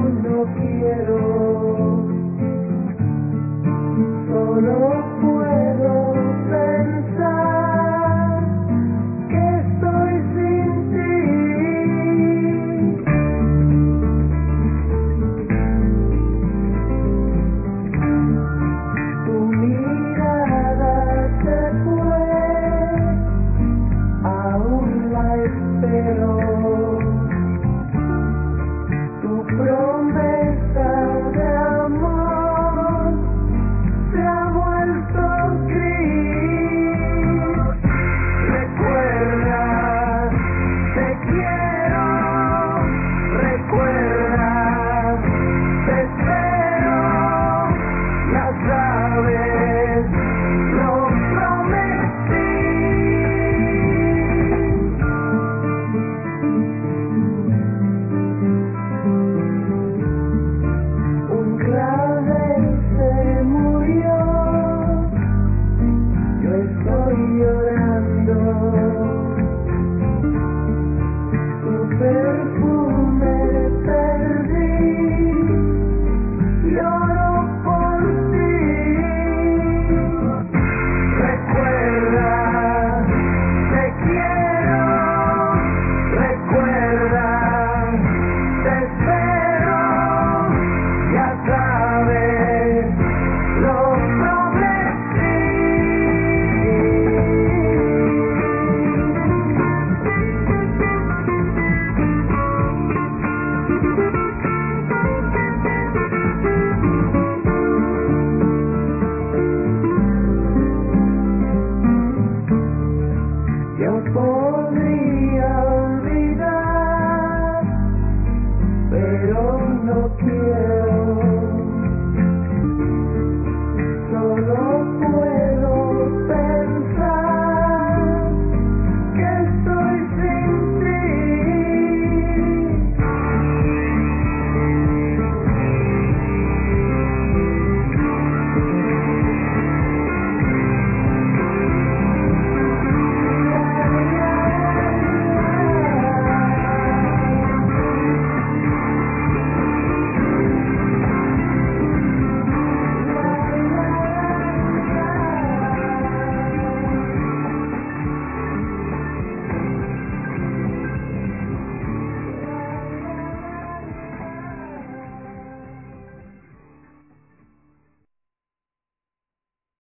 no quiero, solo puedo pensar que estoy sin ti. Tu mirada se fue, aún la espero. Tu promesa de amor se ha vuelto gris. Recuerda, te quiero. Recuerda, te espero. Ya sabes, lo prometí. Un clavel se murió, yo estoy llorando. Tu perfume perdí, lloro por ti. Recuerda, te quiero. Recuerda, te espero. Ya sabes, lo prometí. Yo podría olvidar, pero no quiero.